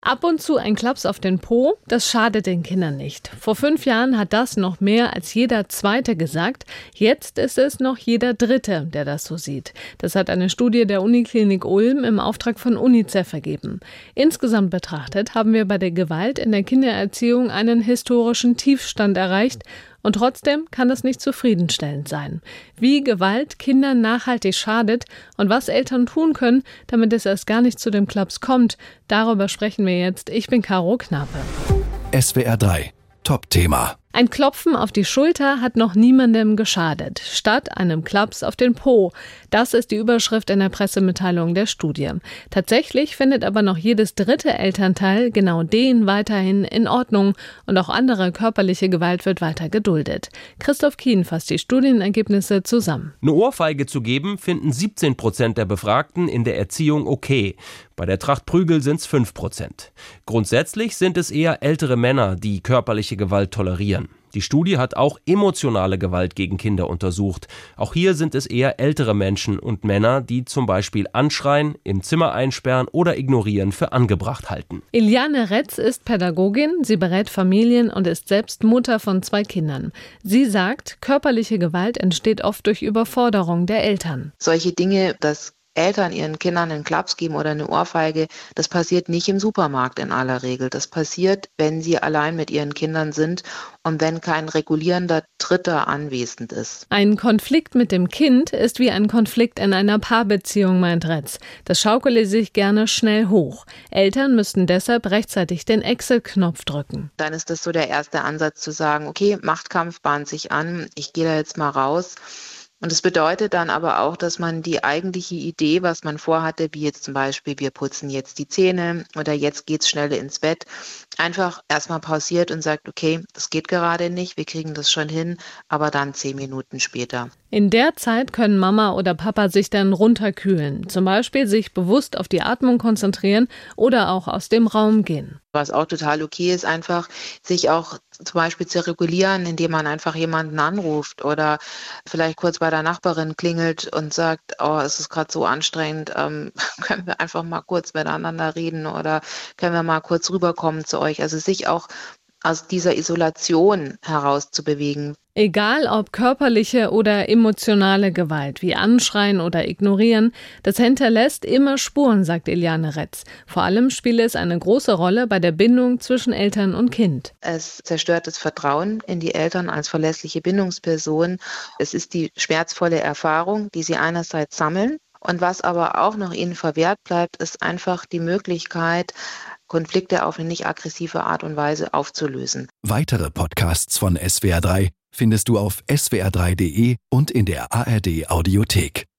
Ab und zu ein Klaps auf den Po, das schadet den Kindern nicht. Vor 5 Jahren hat das noch mehr als jeder Zweite gesagt. Jetzt ist es noch jeder Dritte, der das so sieht. Das hat eine Studie der Uniklinik Ulm im Auftrag von UNICEF ergeben. Insgesamt betrachtet haben wir bei der Gewalt in der Kindererziehung einen historischen Tiefstand erreicht. Und trotzdem kann das nicht zufriedenstellend sein. Wie Gewalt Kindern nachhaltig schadet und was Eltern tun können, damit es erst gar nicht zu dem Klaps kommt, darüber sprechen wir jetzt. Ich bin Caro Knape. SWR 3 Top-Thema. Ein Klopfen auf die Schulter hat noch niemandem geschadet, statt einem Klaps auf den Po. Das ist die Überschrift in der Pressemitteilung der Studie. Tatsächlich findet aber noch jedes dritte Elternteil genau den weiterhin in Ordnung und auch andere körperliche Gewalt wird weiter geduldet. Christoph Kien fasst die Studienergebnisse zusammen. Eine Ohrfeige zu geben, finden 17% der Befragten in der Erziehung okay. Bei der Tracht Prügel sind es 5%. Grundsätzlich sind es eher ältere Männer, die körperliche Gewalt tolerieren. Die Studie hat auch emotionale Gewalt gegen Kinder untersucht. Auch hier sind es eher ältere Menschen und Männer, die zum Beispiel anschreien, im Zimmer einsperren oder ignorieren für angebracht halten. Iliane Retz ist Pädagogin, sie berät Familien und ist selbst Mutter von 2 Kindern. Sie sagt, körperliche Gewalt entsteht oft durch Überforderung der Eltern. Solche Dinge, dass Eltern ihren Kindern einen Klaps geben oder eine Ohrfeige, das passiert nicht im Supermarkt in aller Regel. Das passiert, wenn sie allein mit ihren Kindern sind und wenn kein regulierender Dritter anwesend ist. Ein Konflikt mit dem Kind ist wie ein Konflikt in einer Paarbeziehung, meint Retz. Das schaukele sich gerne schnell hoch. Eltern müssten deshalb rechtzeitig den Exit-Knopf drücken. Dann ist das so der erste Ansatz zu sagen, okay, Machtkampf bahnt sich an, ich gehe da jetzt mal raus. Und es bedeutet dann aber auch, dass man die eigentliche Idee, was man vorhatte, wie jetzt zum Beispiel, wir putzen jetzt die Zähne oder jetzt geht's schnell ins Bett, einfach erstmal pausiert und sagt, okay, das geht gerade nicht, wir kriegen das schon hin, aber dann 10 Minuten später. In der Zeit können Mama oder Papa sich dann runterkühlen, zum Beispiel sich bewusst auf die Atmung konzentrieren oder auch aus dem Raum gehen. Was auch total okay ist, einfach sich auch zum Beispiel zu regulieren, indem man einfach jemanden anruft oder vielleicht kurz bei der Nachbarin klingelt und sagt, oh, es ist gerade so anstrengend, können wir einfach mal kurz miteinander reden oder können wir mal kurz rüberkommen zu euch. Also sich auch aus dieser Isolation herauszubewegen. Egal ob körperliche oder emotionale Gewalt, wie Anschreien oder Ignorieren, das hinterlässt immer Spuren, sagt Iliane Retz. Vor allem spiele es eine große Rolle bei der Bindung zwischen Eltern und Kind. Es zerstört das Vertrauen in die Eltern als verlässliche Bindungsperson. Es ist die schmerzvolle Erfahrung, die sie einerseits sammeln. Und was aber auch noch ihnen verwehrt bleibt, ist einfach die Möglichkeit, Konflikte auf eine nicht aggressive Art und Weise aufzulösen. Weitere Podcasts von SWR 3 findest du auf swr3.de und in der ARD Audiothek.